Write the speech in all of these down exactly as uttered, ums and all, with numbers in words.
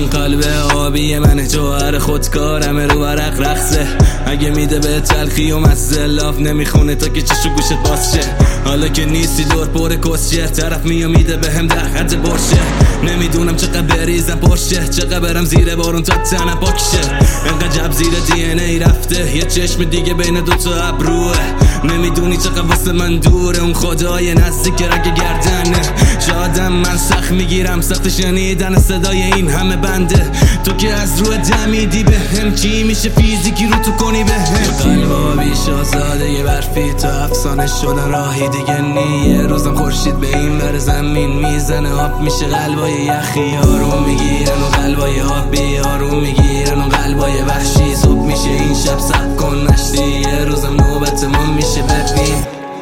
این قلب آبی من جوهر خودکارم رو ورق رقصه. اگه میده به تلخی و مزه لاف نمیخونه تا که چشو گوشت باز شه. حالا که نیستی دور پر کسچه طرف میو میده به هم در حد برشه. نمیدونم چقدر بریزم پرشه چقدر برم زیر بارون تا تنم پاکشه. انقدر جب زیر دی ان ای رفته یه چشم دیگه بین دوتا ابروه. نمیدونی چقدر واسه من دوره اون خدای نزدیک رگ گردنه. شادم من سخت میگیرم سخت شنیدن صدای این همه بنده. تو که از رو دمیدی به هم چی میشه فیزیکی رو تو کنی به هم. قلبا بیش آزاده یه برفی تا افسانه شدن راهی دیگه نی. یه روزم خورشید به این بر زمین میزنه آب میشه قلبای یخی. آروم میگیرن و قلبای آبی آروم میگیرن و قلبای وحشی. صبح میشه این شب سب کن نشتی یه روزم نوبت ما میشه ببین.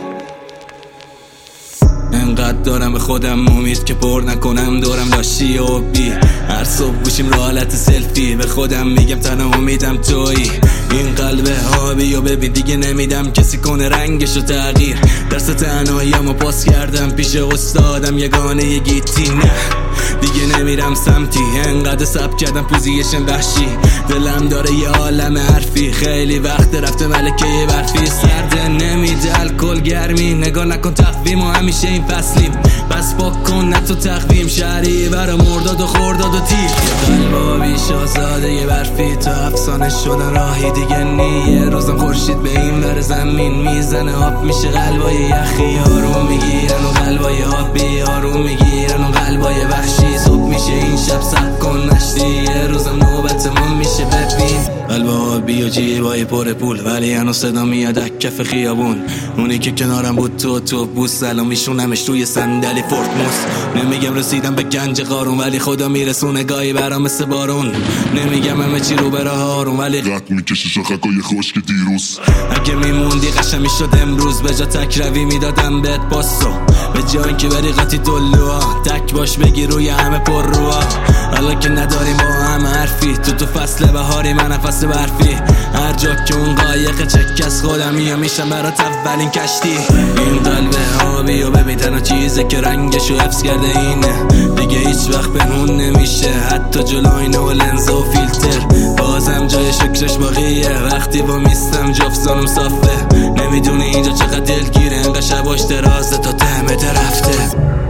انقدر دارم به خودم امید که پر نکنم دورم لاشی و بی. هر صبح گوشیم رو حالت سلفی به خودم میگم تنها امیدم تویی. این قلب آبی و ببین دیگه نمیدم کسی کنه رنگشو تغییر. درس تنهاییمو پاس کردم پیش استادم یگانه یه گیتی. نه دیگه نمیرم سمتی انقدر سب کردم پوزیشن وحشی. دلم داره یه عالم حرفی خیلی وقت رفته ملکه برفی. سرده نمیده الکل گرمی نگاه نکن تقویم و همیشه این فصلیم. بس پاک کن نه تو تقویم شهری برا مرداد و خورداد و تیر. قلبا بیش آزاده یه برفی تا افسانه شدن راهی دیگه نی. یه روزم خورشید به این بر زمین میزنه آب میشه قلبای یخی. آروم میگیرن و قلبای آبی آروم میگیرن و قلبای وحشی. صبح میشه این شب سب کن نشتی یه روزم نوبت ما میشه ببین. قلب آبی و جیبای پر پول ولی هنو صدا میاد کف خیابون. اونی که کنارم بود تو تو بوس سلام میشونمش روی صندلی فورتموس. نمیگم رسیدم به گنج قارون ولی خدا میرسونه گاهی برام مثل بارون. نمیگم همه چی رو به راه آروم ولی رد میکشه شاخکای خشک دیروز. اگه میموندی قشنگ میشد امروز به جا تک روی میدادم بهت پاسو. به جا اینکه بری قاطی دلوها تک باش بگی روی همه پر روها. حالا که نداریم با هم حرفی تو تو فصل بهاری من نفس برفی. هر جا که اون قایق چک از خودم یا میشم برات اولین کشتی. این قلب آبی و ببین تنها چیزه که رنگشو حفظ کرده اینه. دیگه هیچ وقت پنهون نمیشه حتی جلو آینه و لنز و فیلتر. بازم جای شکرش باقیه وقتی با میستم جفتانم صافه. نمیدونی اینجا چقدر دلگیره انقدر شباش درازه تا تهمه رفته.